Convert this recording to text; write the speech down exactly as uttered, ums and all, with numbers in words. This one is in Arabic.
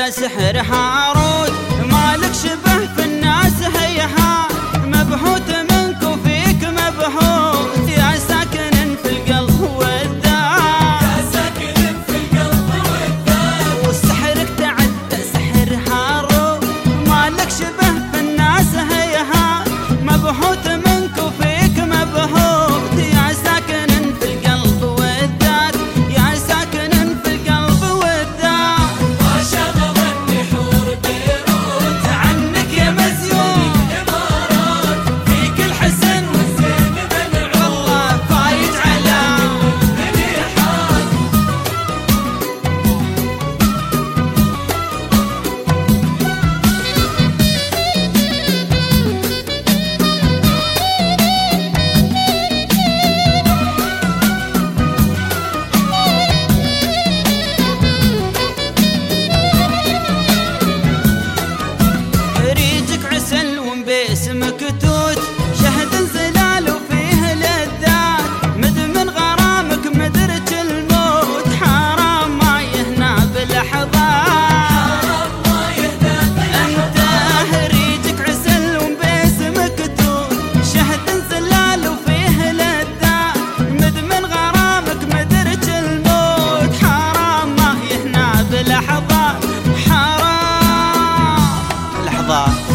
سحر هاروت، مالك شبه في الناس هيهات، مبهوت منك وفيك مبهوت، يا ساكن في القلب والذات، يا ساكن في القلب والذات. وسحرك تعدى سحر هاروت، مالك شبه في الناس هيهات، مبهوت منك وفيك مبهوت، يا ساكن في القلب والذات، يا ساكن في القلب والذات. ما شغلتني حور بيروت، عنك يا مزيون إمارات، فيك الحسن والزين منعوت، والله فايت على منيحات. ريجك عسل وباسمك توت، شهد زلال وفيه لذات، مدمن غرامك مدرج الموت، حرام ما يهنى بلحظات. حرام ما يهدى انت ريجك عسل وباسمك توت، شهد زلال وفيه لذات، مدمن غرامك مدرج الموت، حرام ما يهنى بلحظات، حرام لحظات.